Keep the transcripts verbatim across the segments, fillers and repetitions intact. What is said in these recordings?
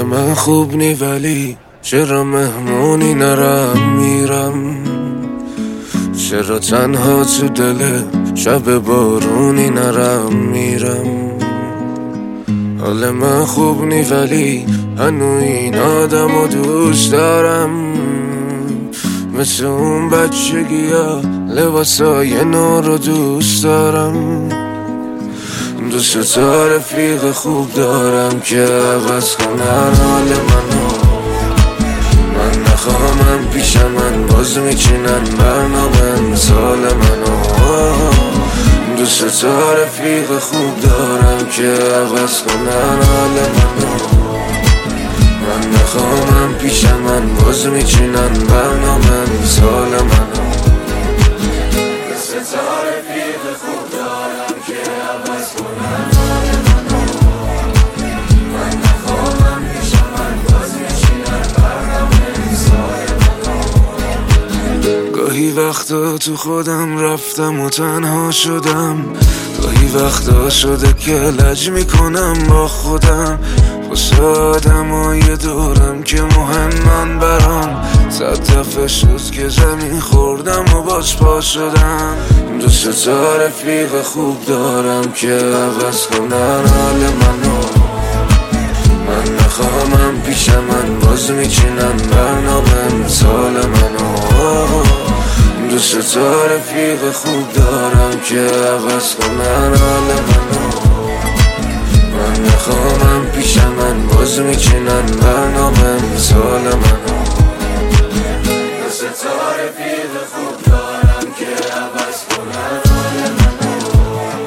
من خوب نی ولی چرا مهمونی نرم میرم، چرا تنها تو دل شب بارونی نرم میرم. حال من خوب نی ولی هنو این آدم و دوست دارم، مثل اون بچگی ها لباسای نو رو دوست دارم. دوست تا رفیق خوب دارم که عوض کنن حال منو، من نخواهم پیش من باز میچینن برنامه مثال منو. دوست تا رفیق خوب دارم که عوض کنن حال منو، من نخواهم پیش من باز میچینن برنامه مثال منو. دوست تا رفیق خوب دارم که عوض کنن حال منو، من نخواهم پیش من باز میچینن برنامه مثال منو. گاهی وقتا تو خودم رفتم و تنها شدم، گاهی وقتا شده که لج میکنم با خودم، واسه آدمای دورم که مهمن برام. صد دفعه شد که زمین خوردم و باز پا شدم. دوست تا رفیق خوب دارم که عوض کنن حال منو، من نخواهم پیش من باز میچینن برنامه مثال منو. دوست تا رفیق خوب دارم که عوض کنن حال منو، من نخواهم پیش من باز میچینن برنامه مثال منو. دوست تا رفیق خوب دارم که عوض کنن حال منو،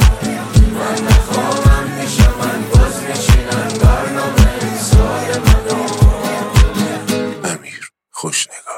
من نخواهم پیش من باز میچینن برنامه مثال منو. امیر خوشنگار.